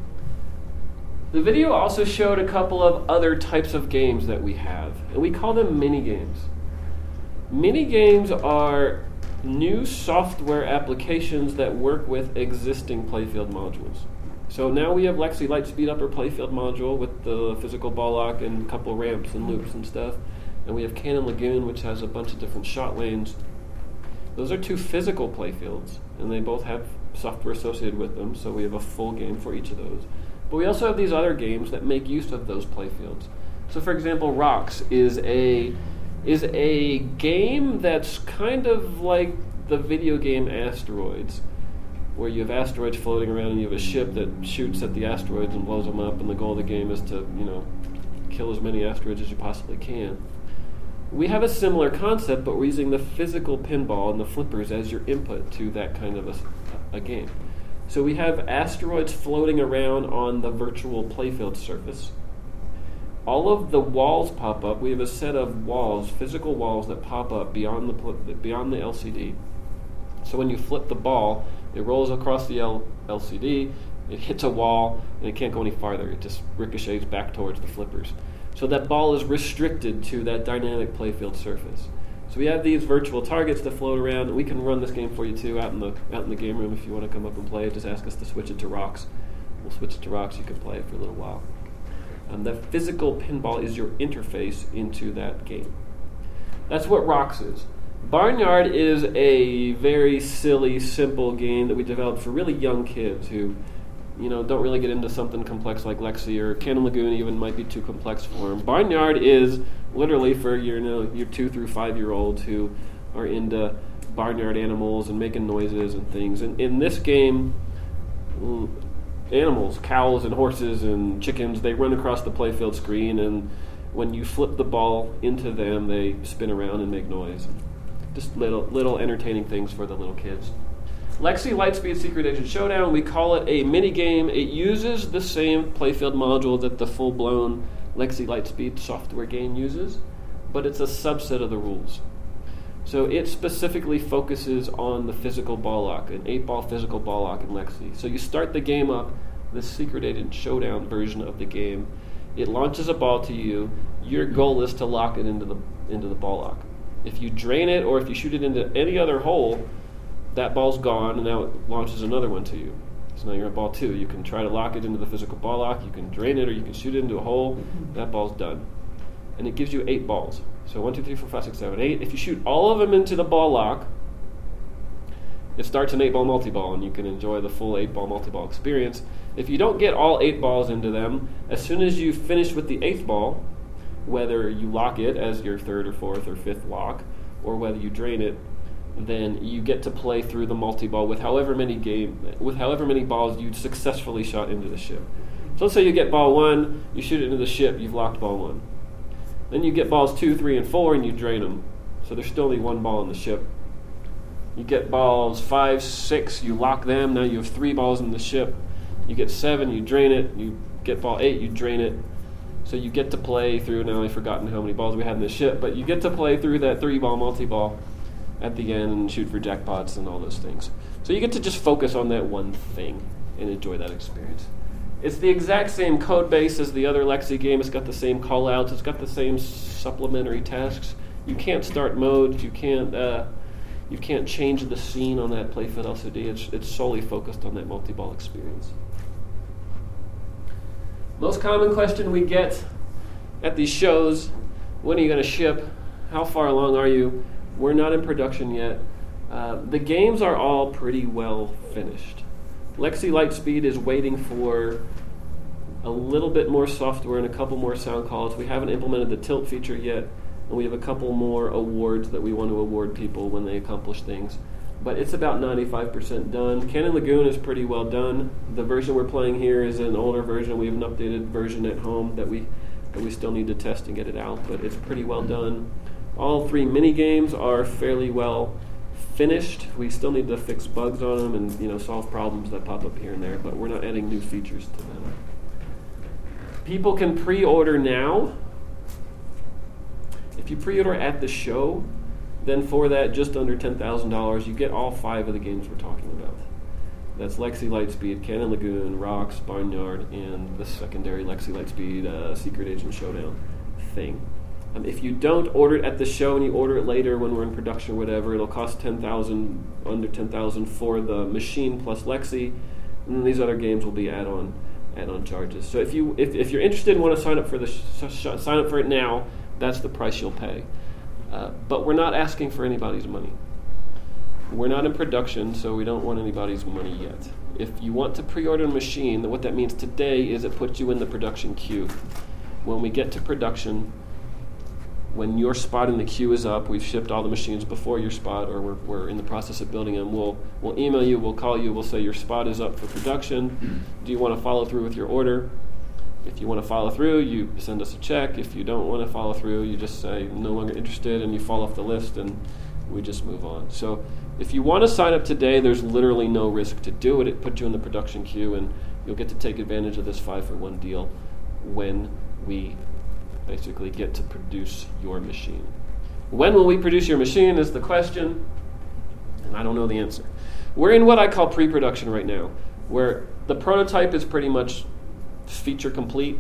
S2: The video also showed a couple of other types of games that we have, and we call them mini-games. Mini-games are new software applications that work with existing playfield modules. So now we have Lexi Lightspeed upper playfield module with the physical ball lock and a couple ramps and loops and stuff. And we have Cannon Lagoon, which has a bunch of different shot lanes. Those are 2 physical playfields, and they both have software associated with them, so we have a full game for each of those. But we also have these other games that make use of those playfields. So for example, Rocks is a game that's kind of like the video game Asteroids, where you have asteroids floating around and you have a ship that shoots at the asteroids and blows them up, and the goal of the game is to, kill as many asteroids as you possibly can. We have a similar concept, but we're using the physical pinball and the flippers as your input to that kind of a game. So we have asteroids floating around on the virtual playfield surface. All of the walls pop up. We have a set of walls, physical walls that pop up beyond the LCD. So when you flip the ball, it rolls across the LCD, it hits a wall, and it can't go any farther. It just ricochets back towards the flippers. So that ball is restricted to that dynamic playfield surface. So we have these virtual targets that float around, and we can run this game for you too out in the game room if you want to come up and play it. Just ask us to switch it to rocks. We'll switch it to rocks. You can play it for a little while. The physical pinball is your interface into that game. That's what Rocks is. Barnyard is a very silly, simple game that we developed for really young kids who, don't really get into something complex like Lexi, or Cannon Lagoon even might be too complex for them. Barnyard is literally for your 2 through 5 year olds who are into barnyard animals and making noises and things. And in this game, animals, cows and horses and chickens, they run across the playfield screen, and when you flip the ball into them, they spin around and make noise. Just little entertaining things for the little kids. Lexi Lightspeed Secret Agent Showdown, we call it a mini game. It uses the same playfield module that the full-blown Lexi Lightspeed software game uses, but it's a subset of the rules. So it specifically focuses on the physical ball lock, an 8-ball physical ball lock in Lexi. So you start the game up, the Secret Agent Showdown version of the game. It launches a ball to you. Your goal is to lock it into the ball lock. If you drain it or if you shoot it into any other hole, that ball's gone, and now it launches another one to you. So now you're at ball 2. You can try to lock it into the physical ball lock. You can drain it, or you can shoot it into a hole. That ball's done. And it gives you 8 balls. So 1, 2, 3, 4, 5, 6, 7, 8. If you shoot all of them into the ball lock, it starts an 8-ball multi-ball, and you can enjoy the full 8-ball multi-ball experience. If you don't get all 8 balls into them, as soon as you finish with the 8th ball, whether you lock it as your 3rd or 4th or 5th lock, or whether you drain it, then you get to play through the multi-ball with however many balls you successfully shot into the ship. So let's say you get ball 1, you shoot it into the ship, you've locked ball 1. Then you get balls 2, 3, and 4, and you drain them. So there's still only 1 ball in the ship. You get balls 5, 6, you lock them, now you have 3 balls in the ship. You get 7, you drain it. You get ball 8, you drain it. So you get to play through, now I've forgotten how many balls we had in the ship, but you get to play through that 3-ball multi-ball at the end and shoot for jackpots and all those things. So you get to just focus on that one thing and enjoy that experience. It's the exact same code base as the other Lexi game. It's got the same call-outs. It's got the same supplementary tasks. You can't start modes. You can't change the scene on that playfield LCD. It's solely focused on that multi-ball experience. Most common question we get at these shows: when are you going to ship? How far along are you? We're not in production yet. The games are all pretty well finished. Lexi Lightspeed is waiting for a little bit more software and a couple more sound calls. We haven't implemented the tilt feature yet, and we have a couple more awards that we want to award people when they accomplish things. But it's about 95% done. Cannon Lagoon is pretty well done. The version we're playing here is an older version. We have an updated version at home that we still need to test and get it out, but it's pretty well done. All 3 mini games are fairly well finished. We still need to fix bugs on them and solve problems that pop up here and there, but we're not adding new features to them. People can pre-order now. If you pre-order at the show, then for that just under $10,000, you get all 5 of the games we're talking about. That's Lexi Lightspeed, Cannon Lagoon, Rocks, Barnyard, and the secondary Lexi Lightspeed Secret Agent Showdown thing. If you don't order it at the show and you order it later when we're in production or whatever, it'll cost $10,000, under $10,000 for the machine plus Lexi, and then these other games will be add-on charges. So if you're interested and want to sign up for sign up for it now, that's the price you'll pay. But we're not asking for anybody's money. We're not in production, so we don't want anybody's money yet. If you want to pre-order a machine, then what that means today is it puts you in the production queue. When we get to production, when your spot in the queue is up, we've shipped all the machines before your spot, or we're in the process of building them, we'll email you, we'll call you, we'll say your spot is up for production. Do you want to follow through with your order? If you want to follow through, you send us a check. If you don't want to follow through, you just say no longer interested, and you fall off the list, and we just move on. So if you want to sign up today, there's literally no risk to do it. It puts you in the production queue, and you'll get to take advantage of this 5-for-1 deal when we basically get to produce your machine. When will we produce your machine is the question, and I don't know the answer. We're in what I call pre-production right now, where the prototype is pretty much feature complete.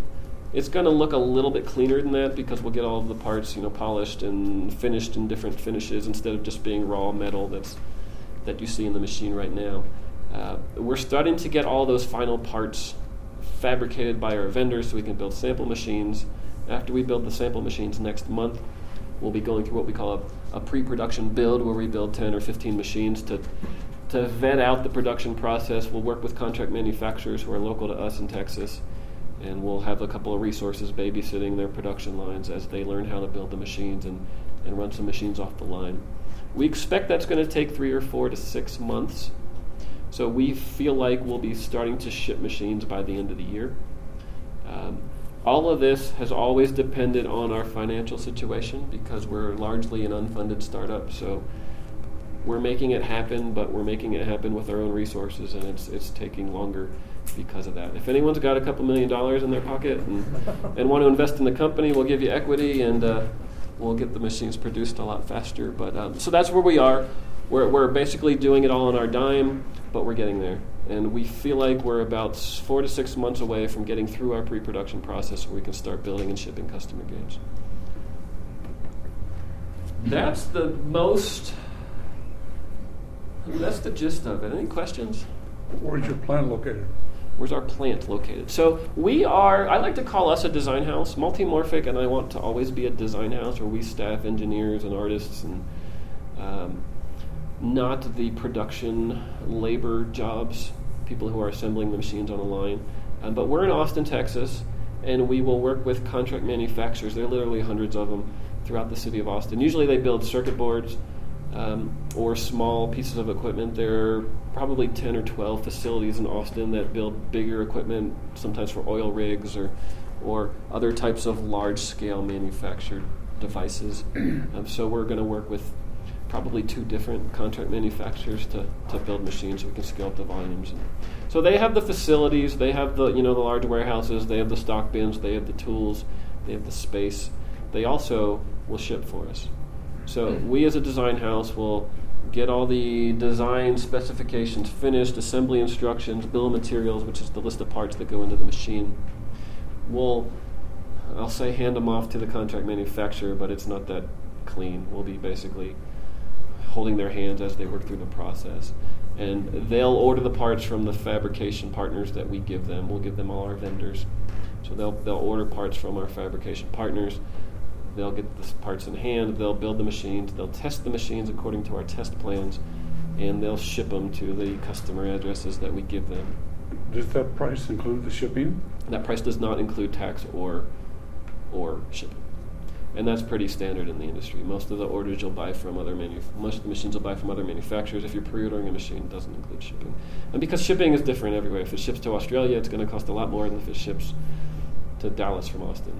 S2: It's going to look a little bit cleaner than that because we'll get all of the parts, polished and finished in different finishes instead of just being raw metal that you see in the machine right now. We're starting to get all those final parts fabricated by our vendors so we can build sample machines. After we build the sample machines next month, we'll be going through what we call a pre-production build where we build 10 or 15 machines to vet out the production process. We'll work with contract manufacturers who are local to us in Texas, and we'll have a couple of resources babysitting their production lines as they learn how to build the machines and run some machines off the line. We expect that's going to take 3 or 4 to 6 months. So we feel like we'll be starting to ship machines by the end of the year. All of this has always depended on our financial situation because we're largely an unfunded startup. So we're making it happen, but we're making it happen with our own resources, and it's taking longer because of that. If anyone's got a couple $1 million in their pocket and want to invest in the company, we'll give you equity and we'll get the machines produced a lot faster. But so that's where we are. We're basically doing it all on our dime, but we're getting there. And we feel like we're about 4 to 6 months away from getting through our pre-production process where we can start building and shipping customer games. That's the gist of it. Any questions?
S3: Where's your plant located?
S2: Where's our plant located? So I like to call us a design house. Multimorphic, and I want to always be a design house where we staff engineers and artists and not the production labor jobs, people who are assembling the machines on a line. But we're in Austin, Texas, and we will work with contract manufacturers. There are literally hundreds of them throughout the city of Austin. Usually they build circuit boards or small pieces of equipment. There are probably 10 or 12 facilities in Austin that build bigger equipment, sometimes for oil rigs or other types of large-scale manufactured devices. So we're going to work with probably 2 different contract manufacturers to build machines so we can scale up the volumes. So they have the facilities, they have the the large warehouses, they have the stock bins, they have the tools, they have the space. They also will ship for us. So we as a design house will get all the design specifications finished, assembly instructions, bill of materials, which is the list of parts that go into the machine. I'll say hand them off to the contract manufacturer, but it's not that clean. We'll be basically holding their hands as they work through the process. And they'll order the parts from the fabrication partners that we give them. We'll give them all our vendors. So they'll order parts from our fabrication partners. They'll get the parts in hand. They'll build the machines. They'll test the machines according to our test plans. And they'll ship them to the customer addresses that we give them.
S3: Does that price include the shipping?
S2: That price does not include tax or shipping. And that's pretty standard in the industry. Most of the orders you'll buy from most of the machines you'll buy from other manufacturers. If you're pre-ordering a machine, it doesn't include shipping. And because shipping is different everywhere. If it ships to Australia, it's going to cost a lot more than if it ships to Dallas from Austin.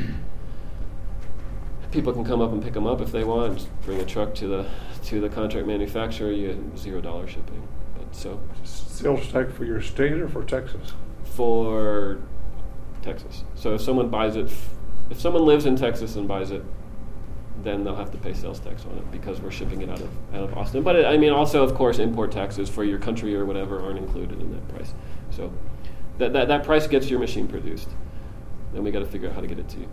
S2: People can come up and pick them up if they want. Just bring a truck to the contract manufacturer. You get $0 shipping. But so
S3: sales tax for your state or for Texas?
S2: For Texas. So if someone buys it. If someone lives in Texas and buys it, then they'll have to pay sales tax on it because we're shipping it out of Austin. But also, of course, import taxes for your country or whatever aren't included in that price. So that price gets your machine produced. Then we got to figure out how to get it to you.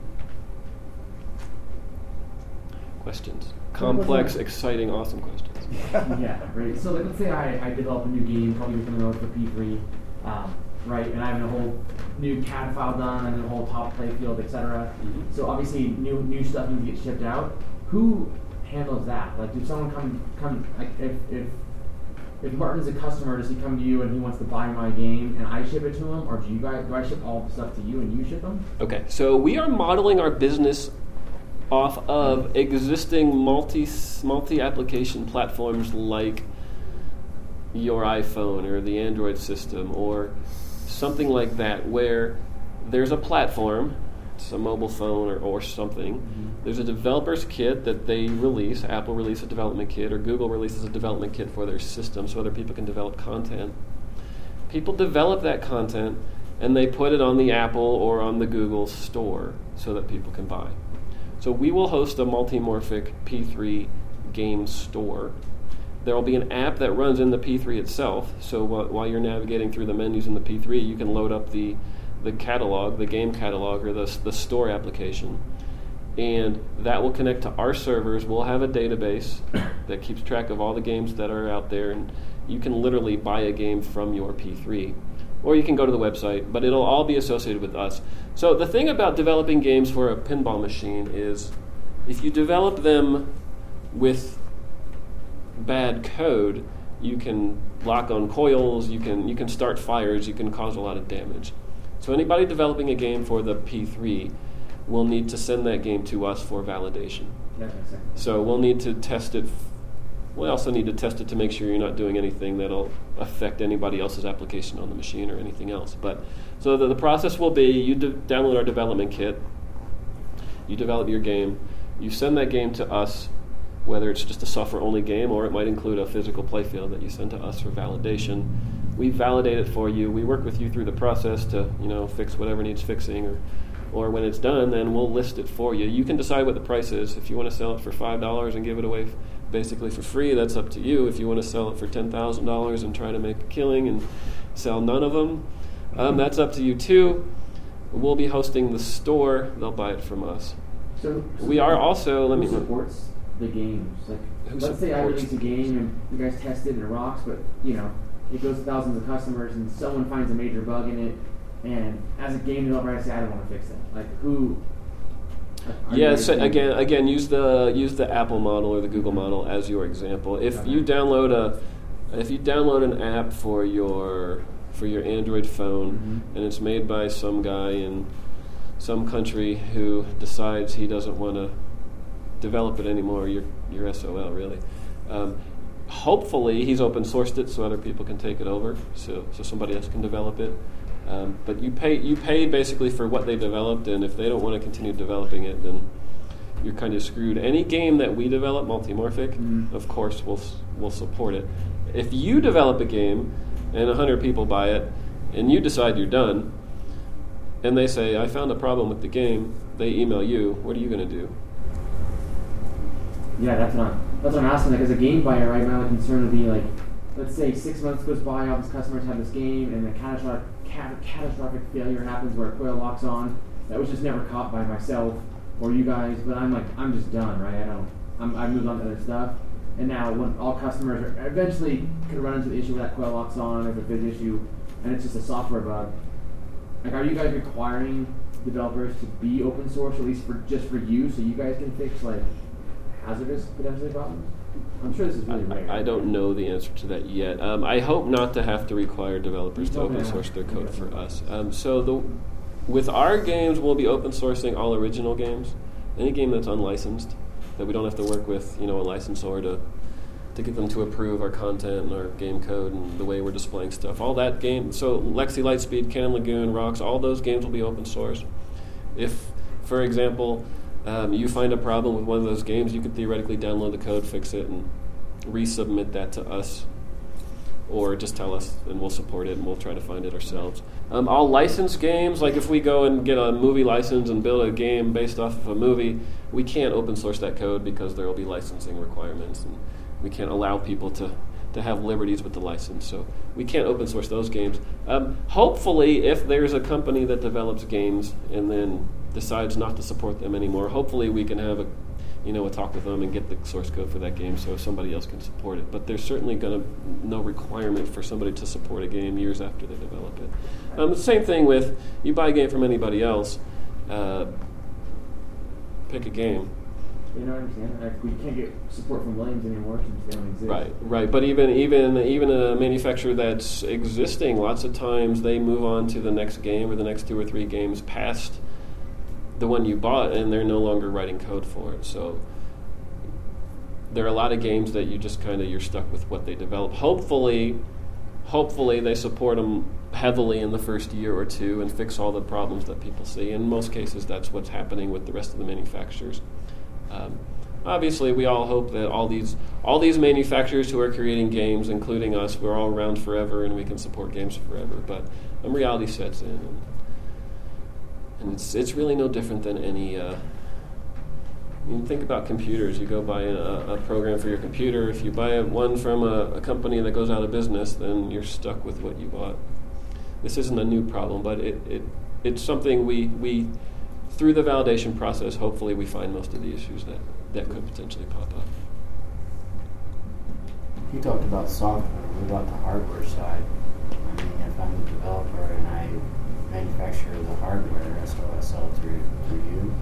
S2: Questions? Complex, exciting, awesome questions.
S7: Yeah, right. So let's say I develop a new game, probably within the for P3. Right, and I have a whole new CAD file done, and a whole top play field, etc. Mm-hmm. So obviously, new stuff needs to get shipped out. Who handles that? Like, does someone come? Like, if Martin's a customer, does he come to you and he wants to buy my game, and I ship it to him, or do I ship all the stuff to you and you ship them? Okay, so we are modeling our business off of existing multi-application platforms like your iPhone or the Android system or something like that, where there's a platform, it's a mobile phone or something. Mm-hmm. There's a developer's kit that they release. Apple releases a development kit, or Google releases a development kit for their system so other people can develop content. People develop that content and they put it on the Apple or on the Google store so that people can buy. So we will host a Multimorphic P3 game store. There will be an app that runs in the P3 itself, so while you're navigating through the menus in the P3, you can load up the
S2: the catalog, the game catalog, or the store application, and that will connect to our servers. We'll have a database that keeps track of all the games that are out there, and you can literally buy a game from your P3. Or you can go to the website, but it'll all be associated with us. So the thing about developing games for a pinball machine is if you develop them with bad code, you can lock on coils, you can start fires, you can cause a lot of damage. So anybody developing a game for the P3 will need to send that game to us for validation.
S7: Yeah, that makes sense.
S2: So we'll need to test it. We also need to test it to make sure you're not doing anything that'll affect anybody else's application on the machine or anything else. But so the process will be you download our development kit, you develop your game, you send that game to us, whether it's just a software-only game or it might include a physical playfield that you send to us for validation. We validate it for you. We work with you through the process to fix whatever needs fixing, or when it's done, then we'll list it for you. You can decide what the price is. If you want to sell it for $5 and give it away basically for free, that's up to you. If you want to sell it for $10,000 and try to make a killing and sell none of them, that's up to you too. We'll be hosting the store. They'll buy it from us.
S7: So
S2: We are also,
S7: who supports the games? Like,
S2: Who
S7: let's say I
S2: supports
S7: release a game and you guys test it and it rocks, but it goes to thousands of customers and someone finds a major bug in it, and as a game developer I say I don't want to fix that. Like who?
S2: Yeah, so again, use the Apple model or the Google model as your example. If you download an app for your Android phone, and it's made by some guy in some country who decides he doesn't want to develop it anymore, you're SOL really. Hopefully he's open sourced it so other people can take it over, so somebody else can develop it. But you pay basically for what they developed, and if they don't want to continue developing it, then you're kind of screwed. Any game that we develop, Multimorphic, of course, we'll support it. If you develop a game and 100 people buy it, and you decide you're done, and they say, I found a problem with the game, they email you, what are you going to do?
S7: Yeah, that's what I'm asking. Like, as a game buyer, right, my only concern would be like, let's say 6 months goes by, all these customers have this game, and a catastrophic failure happens where a coil locks on. That was just never caught by myself or you guys, but I'm just done, right? I've moved on to other stuff. And now when all customers are eventually could run into the issue where that coil locks on, if it's a big issue, and it's just a software bug. Like, are you guys requiring developers to be open source, at least just for you, so you guys can fix like hazardous potentially problems? I'm sure this is really rare.
S2: I don't know the answer to that yet. I hope not to have to require developers to open source their code for us. With our games, we'll be open sourcing all original games. Any game that's unlicensed, that we don't have to work with, a licensor to get them to approve our content and our game code and the way we're displaying stuff. All that game, so Lexi Lightspeed, Cannon Lagoon, Rocks, all those games will be open source. If, for example, you find a problem with one of those games, you could theoretically download the code, fix it, and resubmit that to us. Or just tell us, and we'll support it, and we'll try to find it ourselves. All licensed games, like if we go and get a movie license and build a game based off of a movie, we can't open source that code because there will be licensing requirements, and we can't allow people to have liberties with the license. So we can't open source those games. Hopefully, if there's a company that develops games and then decides not to support them anymore, hopefully we can have a talk with them and get the source code for that game so somebody else can support it. But there's certainly no requirement for somebody to support a game years after they develop it. The same thing with, you buy a game from anybody else, pick a game.
S7: I understand. Like, we can't get support from Williams anymore since they don't exist.
S2: Right. But even a manufacturer that's existing, lots of times they move on to the next game or the next 2 or 3 games past the one you bought, and they're no longer writing code for it. So there are a lot of games that you just you're stuck with what they develop. Hopefully they support them heavily in the first year or 2 and fix all the problems that people see. In most cases, that's what's happening with the rest of the manufacturers. Obviously, we all hope that all these manufacturers who are creating games, including us, we're all around forever and we can support games forever. But reality sets in, and it's really no different than any. Think about computers. You go buy a program for your computer. If you buy one from a company that goes out of business, then you're stuck with what you bought. This isn't a new problem, but it's something we through the validation process, hopefully we find most of the issues that could potentially pop up.
S8: You talked about software. What about the hardware side? I mean, if I'm a developer and I manufacture the hardware, so I sell it through you?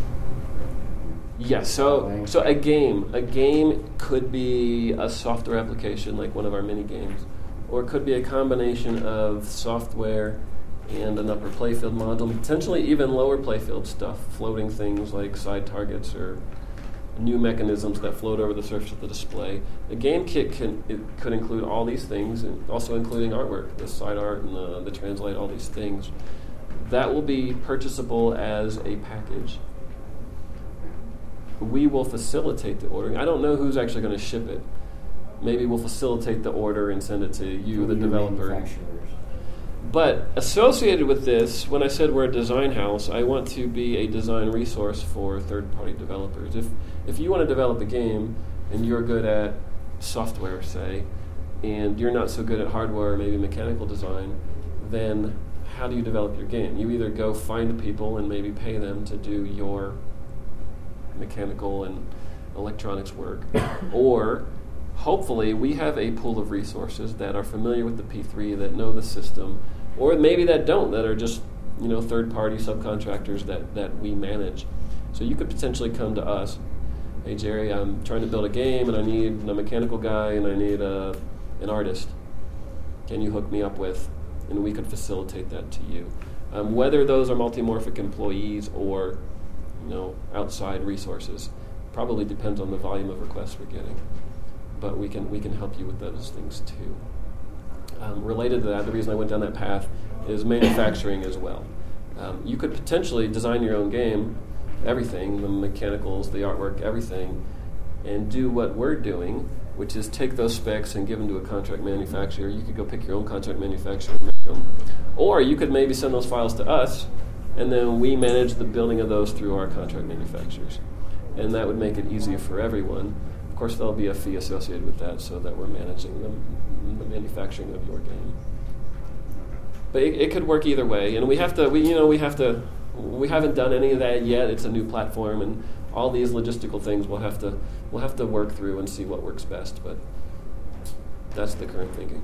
S2: Yes, so a game could be a software application like one of our mini games, or it could be a combination of software and an upper playfield module, potentially even lower playfield stuff, floating things like side targets or new mechanisms that float over the surface of the display. The game kit could include all these things, and also including artwork, the side art and the translate, all these things. That will be purchasable as a package. We will facilitate the ordering. I don't know who's actually going to ship it. Maybe we'll facilitate the order and send it to you, the developer. But associated with this, when I said we're a design house, I want to be a design resource for third-party developers. If you want to develop a game and you're good at software, say, and you're not so good at hardware or maybe mechanical design, then how do you develop your game? You either go find the people and maybe pay them to do your mechanical and electronics work, or hopefully we have a pool of resources that are familiar with the P3, that know the system, or maybe that don't, that are just third-party subcontractors that we manage. So you could potentially come to us, hey Jerry, I'm trying to build a game and I need a mechanical guy and I need an artist. Can you hook me up with? And we could facilitate that to you. Whether those are multimorphic employees or outside resources probably depends on the volume of requests we're getting. But we can help you with those things too. Related to that, the reason I went down that path is manufacturing as well. You could potentially design your own game, everything, the mechanicals, the artwork, everything, and do what we're doing, which is take those specs and give them to a contract manufacturer. You could go pick your own contract manufacturer and make them. Or you could maybe send those files to us, and then we manage the building of those through our contract manufacturers. And that would make it easier for everyone. Of course, there'll be a fee associated with that so that we're managing the manufacturing of your game. But it could work either way. And we haven't done any of that yet. It's a new platform, and all these logistical things we'll have to work through and see what works best. But that's the current thinking.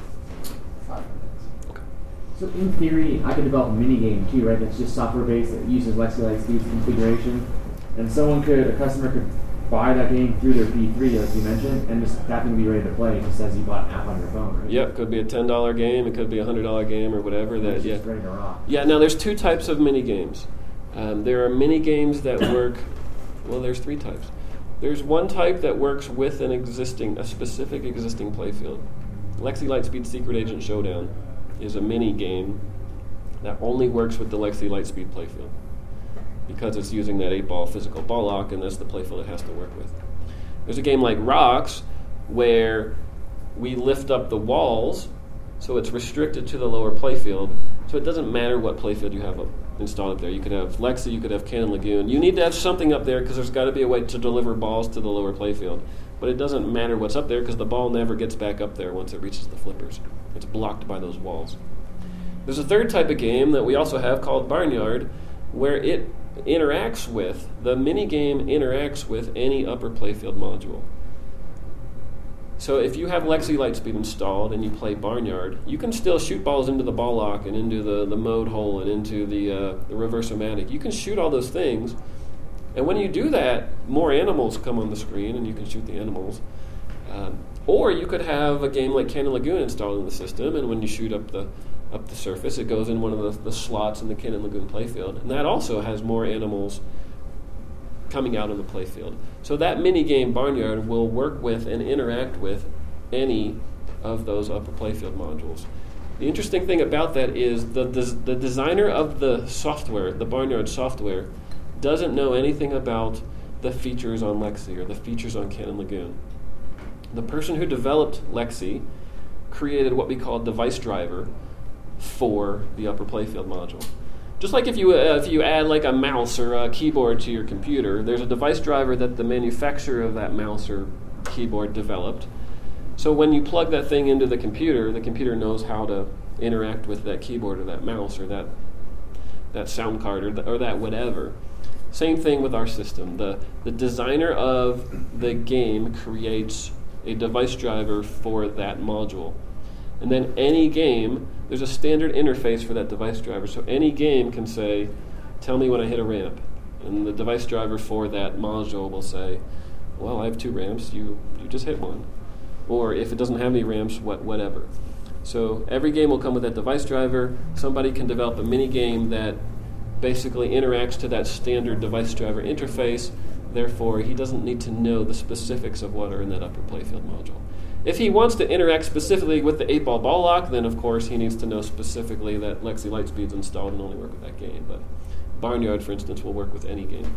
S2: Okay.
S7: So in theory, I could develop a mini game too, right? That's just software based that uses Lexi Lightspeed's configuration, and a customer could buy that game through their P3, like you mentioned, and just that can be ready to play just as you bought an app on your phone, right?
S2: Yep, could be a $10 game, it could be a $100 game or whatever.
S7: It's just ready to rock.
S2: Yeah, now there's two types of mini games. There are mini games that work, there's three types. There's one type that works with a specific existing playfield. Lexi Lightspeed Secret Agent Showdown is a mini game that only works with the Lexi Lightspeed playfield, because it's using that 8-ball physical ball lock, and that's the playfield it has to work with. There's a game like Rocks, where we lift up the walls, so it's restricted to the lower playfield, so it doesn't matter what playfield you have installed up there. You could have Lexi, you could have Cannon Lagoon. You need to have something up there because there's got to be a way to deliver balls to the lower playfield. But it doesn't matter what's up there because the ball never gets back up there once it reaches the flippers. It's blocked by those walls. There's a third type of game that we also have called Barnyard, where the mini game interacts with any upper playfield module. So if you have Lexi Lightspeed installed and you play Barnyard, you can still shoot balls into the ball lock and into the mode hole and into the reverse-o-matic. You can shoot all those things, and when you do that, more animals come on the screen and you can shoot the animals. Or you could have a game like Cannon Lagoon installed in the system, and when you shoot up the surface, it goes in one of the slots in the Cannon Lagoon playfield, and that also has more animals coming out on the playfield. So that mini game Barnyard will work with and interact with any of those upper playfield modules. The interesting thing about that is the designer of the software, the Barnyard software, doesn't know anything about the features on Lexi or the features on Cannon Lagoon. The person who developed Lexi created what we call a device driver for the upper playfield module. Just like if you add like a mouse or a keyboard to your computer, there's a device driver that the manufacturer of that mouse or keyboard developed. So when you plug that thing into the computer knows how to interact with that keyboard or that mouse or that sound card or that whatever. Same thing with our system. The designer of the game creates a device driver for that module. And then any game, there's a standard interface for that device driver. So any game can say, tell me when I hit a ramp. And the device driver for that module will say, well, I have 2 ramps, you just hit one. Or if it doesn't have any ramps, whatever. So every game will come with that device driver. Somebody can develop a mini game that basically interacts to that standard device driver interface. Therefore, he doesn't need to know the specifics of what are in that upper playfield module. If he wants to interact specifically with the 8-ball ball lock, then of course he needs to know specifically that Lexi Lightspeed's installed and only work with that game. But Barnyard, for instance, will work with any game.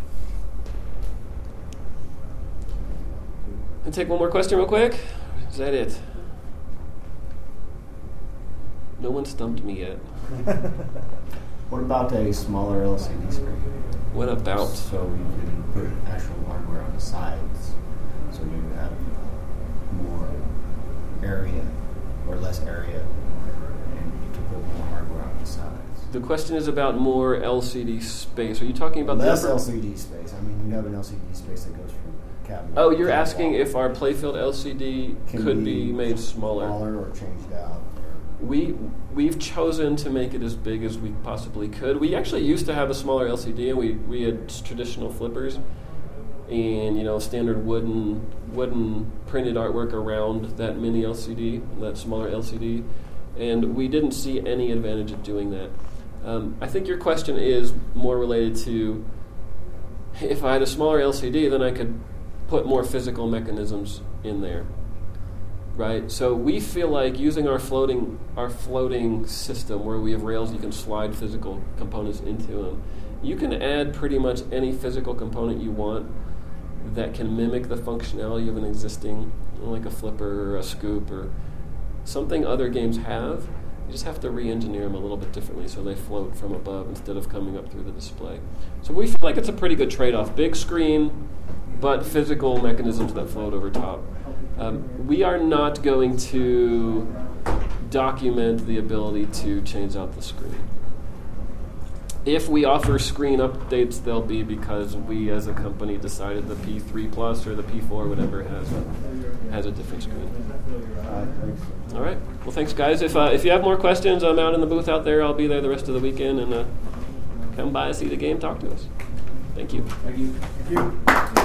S2: And take one more question real quick. Is that it? No one stumped me yet.
S8: What about a smaller LCD screen?
S2: What about?
S8: So you can put actual hardware on the sides, so you have more area or less area, and you can put more hardware on the sides.
S2: The question is about more LCD space. Are you talking about
S8: less
S2: the upper?
S8: LCD space? I mean, you have an LCD space that goes from cabinet.
S2: Oh, you're
S8: to
S2: asking
S8: wall.
S2: if our playfield LCD could be made smaller.
S8: Smaller or changed out.
S2: We've chosen to make it as big as we possibly could. We actually used to have a smaller LCD, and we had traditional flippers and standard wooden printed artwork around that mini LCD, that smaller LCD, and we didn't see any advantage of doing that. I think your question is more related to if I had a smaller LCD, then I could put more physical mechanisms in there. Right, so we feel like using our floating system where we have rails you can slide physical components into them. You can add pretty much any physical component you want that can mimic the functionality of an existing, like a flipper or a scoop or something other games have. You just have to re-engineer them a little bit differently so they float from above instead of coming up through the display. So we feel like it's a pretty good trade-off. Big screen, but physical mechanisms that float over top. We are not going to document the ability to change out the screen. If we offer screen updates, they'll be because we as a company decided the P3 Plus or the P4, whatever, has a different screen. All right. Well, thanks, guys. If you have more questions, I'm out in the booth out there. I'll be there the rest of the weekend, and come by, see the game, talk to us. Thank you.
S7: Thank you.